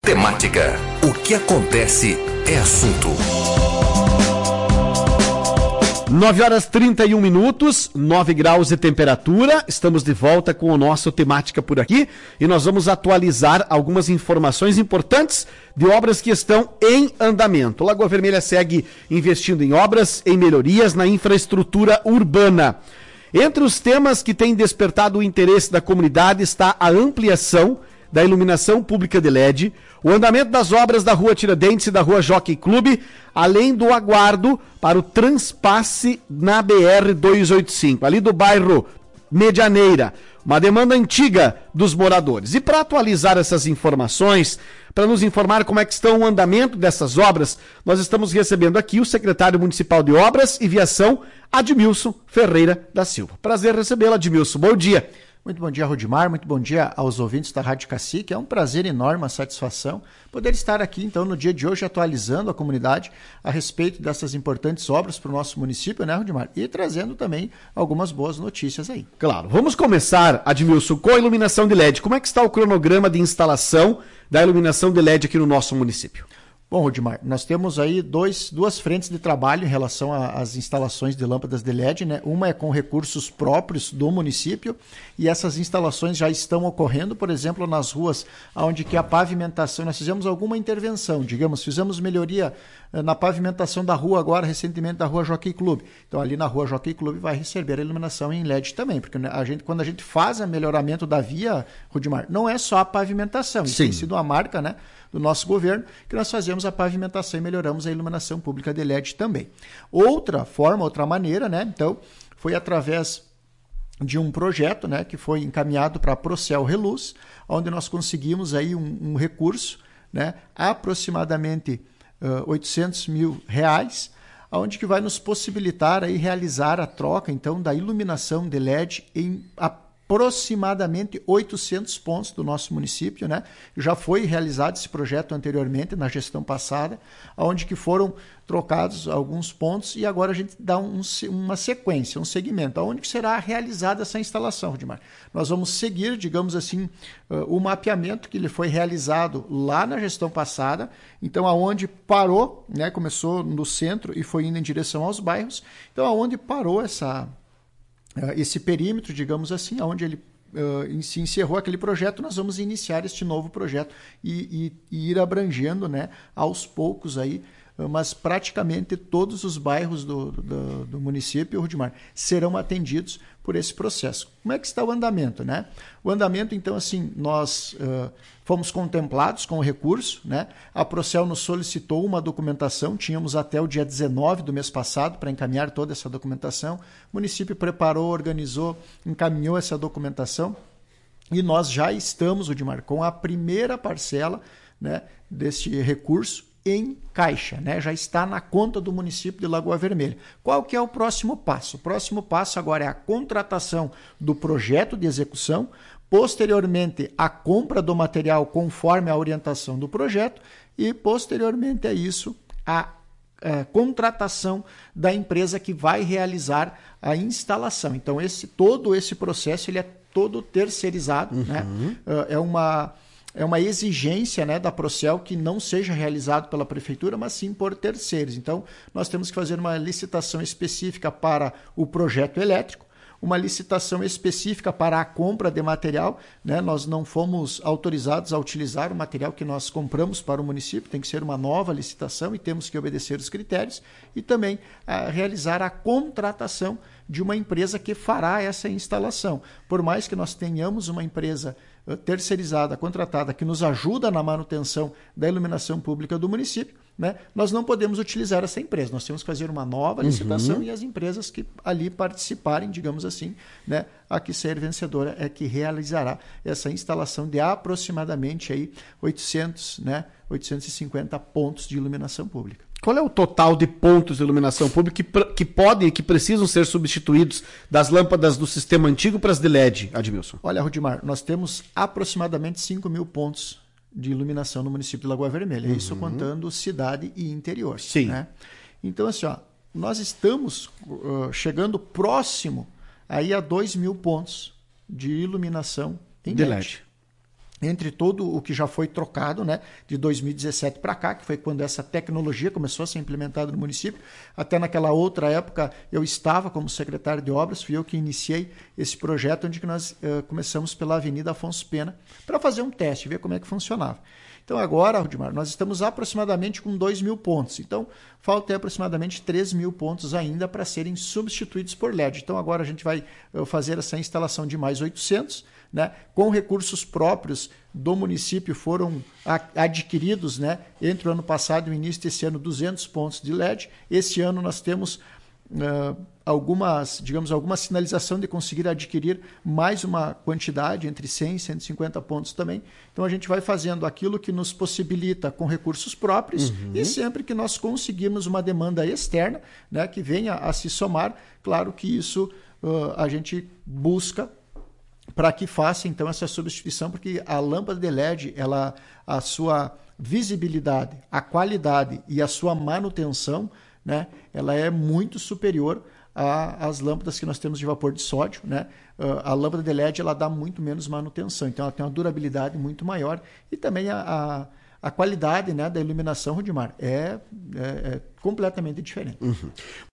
Temática. O que acontece é assunto. 9h31, 9 graus de temperatura. Estamos de volta com o nosso Temática por aqui e nós vamos atualizar algumas informações importantes de obras que estão em andamento. Lagoa Vermelha segue investindo em obras, em melhorias na infraestrutura urbana. Entre os temas que têm despertado o interesse da comunidade está a ampliação da iluminação pública de LED, o andamento das obras da Rua Tiradentes e da Rua Jockey Clube, além do aguardo para o transpasse na BR-285, ali do bairro Medianeira, uma demanda antiga dos moradores. E para atualizar essas informações, para nos informar como é que estão o andamento dessas obras, nós estamos recebendo aqui o secretário municipal de Obras e Viação, Admilson Ferreira da Silva. Prazer recebê-lo, Admilson. Bom dia. Muito bom dia, Rudimar, muito bom dia aos ouvintes da Rádio Cacique. É um prazer enorme, uma satisfação poder estar aqui, então, no dia de hoje, atualizando a comunidade a respeito dessas importantes obras para o nosso município, né, Rudimar? E trazendo também algumas boas notícias aí. Claro. Vamos começar, Admilson, com a iluminação de LED. Como é que está o cronograma de instalação da iluminação de LED aqui no nosso município? Bom, Rudimar, nós temos aí duas frentes de trabalho em relação às instalações de lâmpadas de LED, né? Uma é com recursos próprios do município e essas instalações já estão ocorrendo, por exemplo, nas ruas onde que a pavimentação, nós fizemos alguma intervenção, digamos, fizemos melhoria na pavimentação da rua agora, recentemente da Rua Jockey Clube. Então ali na Rua Jockey Clube vai receber a iluminação em LED também, porque quando a gente faz o melhoramento da via, Rudimar, não é só a pavimentação, isso tem sido uma marca, né, do nosso governo, que nós fazemos a pavimentação e melhoramos a iluminação pública de LED também. Outra maneira, né, então, foi através de um projeto, né, que foi encaminhado para a Procel Reluz, onde nós conseguimos aí um recurso, né, aproximadamente R$800 mil, onde que vai nos possibilitar aí realizar a troca, então, da iluminação de LED em aproximadamente 800 pontos do nosso município, né? Já foi realizado esse projeto anteriormente, na gestão passada, onde que foram trocados alguns pontos e agora a gente dá uma sequência, um segmento, onde que será realizada essa instalação, Rudimar. Nós vamos seguir, digamos assim, o mapeamento que ele foi realizado lá na gestão passada, então aonde parou, né? Começou no centro e foi indo em direção aos bairros, então aonde parou esse perímetro, digamos assim, onde ele se encerrou aquele projeto, nós vamos iniciar este novo projeto e ir abrangendo, né, aos poucos aí, mas praticamente todos os bairros do município, Rudimar, serão atendidos por esse processo. Como é que está o andamento, né? O andamento, então, assim, nós fomos contemplados com o recurso, né? A Procel nos solicitou uma documentação, tínhamos até o dia 19 do mês passado para encaminhar toda essa documentação. O município preparou, organizou, encaminhou essa documentação e nós já estamos, Rudimar, com a primeira parcela, né, deste recurso em caixa, né? Já está na conta do município de Lagoa Vermelha. Qual que é o próximo passo? O próximo passo agora é a contratação do projeto de execução, posteriormente a compra do material conforme a orientação do projeto e posteriormente a isso a contratação da empresa que vai realizar a instalação. Então todo esse processo ele é todo terceirizado, né? É uma exigência, né, da Procel que não seja realizado pela prefeitura, mas sim por terceiros. Então, nós temos que fazer uma licitação específica para o projeto elétrico, uma licitação específica para a compra de material, né? Nós não fomos autorizados a utilizar o material que nós compramos para o município, tem que ser uma nova licitação e temos que obedecer os critérios e também realizar a contratação de uma empresa que fará essa instalação. Por mais que nós tenhamos uma empresa terceirizada, contratada, que nos ajuda na manutenção da iluminação pública do município, né? Nós não podemos utilizar essa empresa, nós temos que fazer uma nova licitação e as empresas que ali participarem, digamos assim, né, a que ser vencedora é que realizará essa instalação de aproximadamente aí 850 pontos de iluminação pública. Qual é o total de pontos de iluminação pública que podem e que precisam ser substituídos das lâmpadas do sistema antigo para as de LED, Admilson? Olha, Rudimar, nós temos aproximadamente 5 mil pontos de iluminação no município de Lagoa Vermelha, isso contando cidade e interior. Sim. Né? Então, assim, nós estamos chegando próximo aí a 2 mil pontos de iluminação em LED. entre todo o que já foi trocado, né, de 2017 para cá, que foi quando essa tecnologia começou a ser implementada no município. Até naquela outra época eu estava como secretário de obras, fui eu que iniciei esse projeto, onde que nós começamos pela Avenida Afonso Pena para fazer um teste, ver como é que funcionava. Então agora, Rudimar, nós estamos aproximadamente com 2.000 pontos. Então falta aproximadamente 3.000 pontos ainda para serem substituídos por LED. Então agora a gente vai fazer essa instalação de mais 800, né? Com recursos próprios do município foram adquiridos, né, entre o ano passado e o início desse ano 200 pontos de LED. Esse ano nós temos alguma sinalização de conseguir adquirir mais uma quantidade, entre 100 e 150 pontos também. Então a gente vai fazendo aquilo que nos possibilita com recursos próprios e sempre que nós conseguirmos uma demanda externa, né, que venha a se somar, claro que isso a gente busca para que faça então essa substituição, porque a lâmpada de LED, a sua visibilidade, a qualidade e a sua manutenção, né, ela é muito superior às lâmpadas que nós temos de vapor de sódio, né? A lâmpada de LED ela dá muito menos manutenção, então ela tem uma durabilidade muito maior e também a qualidade, né, da iluminação, Rudimar, é completamente diferente.